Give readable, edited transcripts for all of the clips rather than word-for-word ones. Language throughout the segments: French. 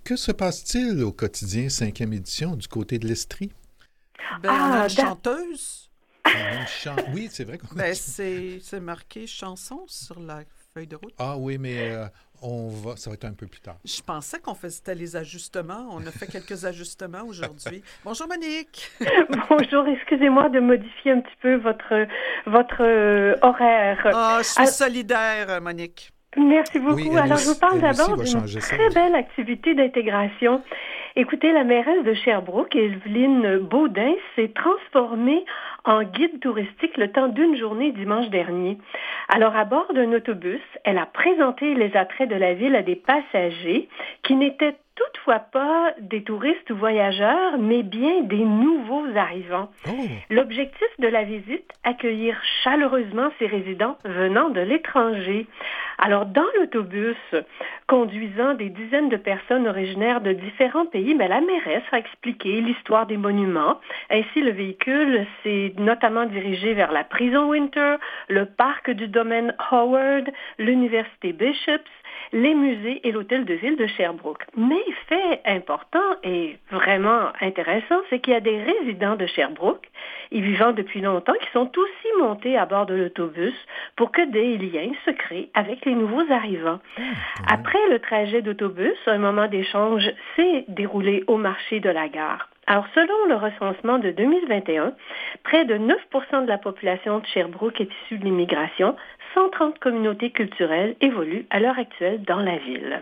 que se passe-t-il au quotidien 5e édition du côté de l'Estrie? Ben, on a une chanteuse. On a oui, c'est vrai qu'on a... Ben, c'est marqué chanson sur la feuille de route. Ah oui, mais ça va être un peu plus tard. Je pensais qu'on faisait les ajustements. On a fait quelques ajustements aujourd'hui. Bonjour, Monique. Bonjour, excusez-moi de modifier un petit peu votre horaire. Ah, je suis solidaire, Monique. Merci beaucoup. Oui, Alors, je vous parle d'abord d'une très belle activité d'intégration. Écoutez, la mairesse de Sherbrooke, Evelyne Baudin, s'est transformée en guide touristique le temps d'une journée dimanche dernier. Alors, à bord d'un autobus, elle a présenté les attraits de la ville à des passagers qui n'étaient toutefois pas des touristes ou voyageurs, mais bien des nouveaux arrivants. Oh. L'objectif de la visite, accueillir chaleureusement ces résidents venant de l'étranger. Alors, dans l'autobus, conduisant des dizaines de personnes originaires de différents pays, la mairesse a expliqué l'histoire des monuments. Ainsi, le véhicule s'est notamment dirigé vers la prison Winter, le parc du domaine Howard, l'université Bishops, les musées et l'hôtel de ville de Sherbrooke. Mais fait important et vraiment intéressant, c'est qu'il y a des résidents de Sherbrooke, y vivant depuis longtemps, qui sont aussi montés à bord de l'autobus pour que des liens se créent avec les nouveaux arrivants. Après le trajet d'autobus, un moment d'échange s'est déroulé au marché de la gare. Alors, selon le recensement de 2021, près de 9% de la population de Sherbrooke est issue de l'immigration. 130 communautés culturelles évoluent à l'heure actuelle dans la ville.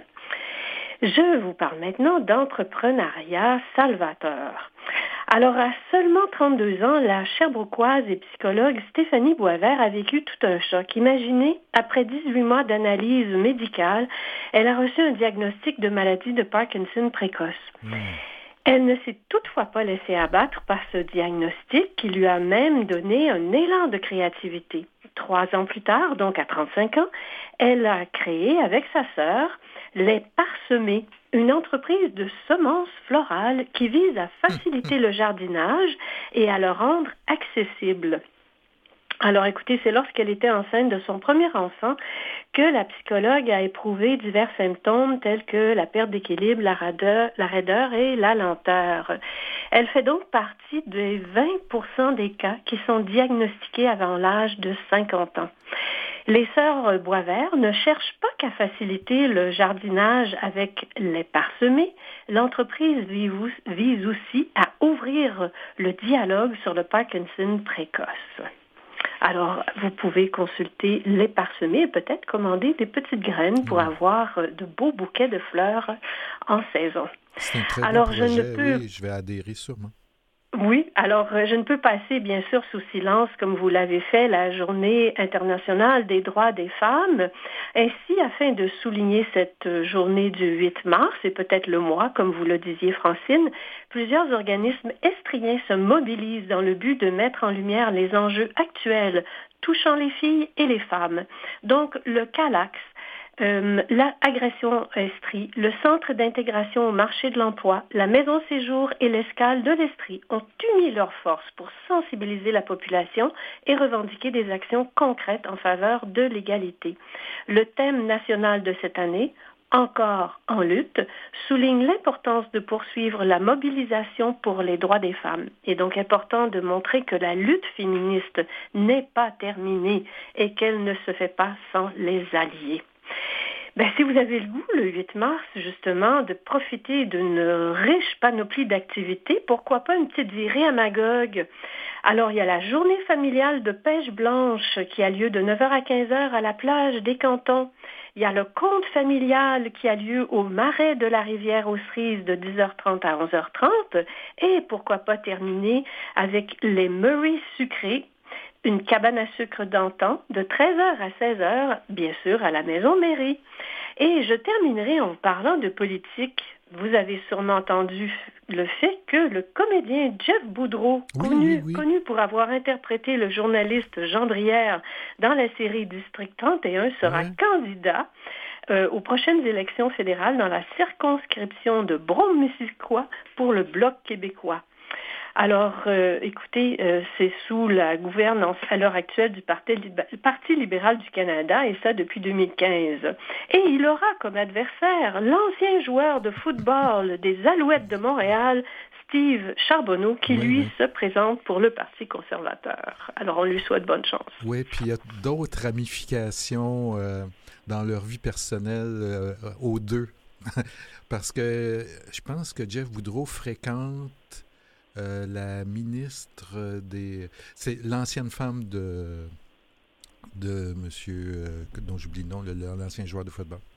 Je vous parle maintenant d'entrepreneuriat salvateur. Alors, à seulement 32 ans, la Sherbrookoise et psychologue Stéphanie Boisvert a vécu tout un choc. Imaginez, après 18 mois d'analyse médicale, elle a reçu un diagnostic de maladie de Parkinson précoce. Elle ne s'est toutefois pas laissée abattre par ce diagnostic qui lui a même donné un élan de créativité. 3 ans plus tard, donc à 35 ans, elle a créé avec sa sœur Les Parsemés, une entreprise de semences florales qui vise à faciliter le jardinage et à le rendre accessible. Alors écoutez, c'est lorsqu'elle était enceinte de son premier enfant que la psychologue a éprouvé divers symptômes tels que la perte d'équilibre, la raideur et la lenteur. Elle fait donc partie des 20% des cas qui sont diagnostiqués avant l'âge de 50 ans. Les sœurs Boisvert ne cherchent pas qu'à faciliter le jardinage avec les parsemés. L'entreprise vise aussi à ouvrir le dialogue sur le Parkinson précoce. Alors, vous pouvez consulter Les Parsemés et peut-être commander des petites graines pour avoir de beaux bouquets de fleurs en saison. C'est un très bon projet, oui, je vais adhérer sûrement. Oui, alors je ne peux passer bien sûr sous silence, comme vous l'avez fait, la Journée internationale des droits des femmes. Ainsi, afin de souligner cette journée du 8 mars, et peut-être le mois, comme vous le disiez Francine, plusieurs organismes estriens se mobilisent dans le but de mettre en lumière les enjeux actuels touchant les filles et les femmes. Donc, le CALAX, la Agression Estrie, le Centre d'intégration au marché de l'emploi, la Maison Séjour et l'Escale de l'Estrie ont uni leurs forces pour sensibiliser la population et revendiquer des actions concrètes en faveur de l'égalité. Le thème national de cette année, encore en lutte, souligne l'importance de poursuivre la mobilisation pour les droits des femmes. Il est donc important de montrer que la lutte féministe n'est pas terminée et qu'elle ne se fait pas sans les alliés. Si vous avez le goût, le 8 mars, justement, de profiter d'une riche panoplie d'activités, pourquoi pas une petite virée à Magog? Alors, il y a la journée familiale de pêche blanche qui a lieu de 9h à 15h à la plage des Cantons. Il y a le conte familial qui a lieu au marais de la rivière aux Cerises de 10h30 à 11h30. Et pourquoi pas terminer avec les Murray sucrés, une cabane à sucre d'antan de 13h à 16h, bien sûr, à la Maison Mairie. Et je terminerai en parlant de politique. Vous avez sûrement entendu le fait que le comédien Jeff Boudreau, connu pour avoir interprété le journaliste Jean Drière dans la série District 31, sera candidat aux prochaines élections fédérales dans la circonscription de Brome-Missisquoi pour le Bloc québécois. Alors, écoutez, c'est sous la gouvernance à l'heure actuelle du Parti libéral du Canada, et ça depuis 2015. Et il aura comme adversaire l'ancien joueur de football des Alouettes de Montréal, Steve Charbonneau, qui, lui, se présente pour le Parti conservateur. Alors, on lui souhaite bonne chance. Oui, puis il y a d'autres ramifications dans leur vie personnelle aux deux. Parce que je pense que Jeff Boudreau fréquente la ministre des... C'est l'ancienne femme de monsieur, dont j'oublie le nom, l'ancien joueur de football.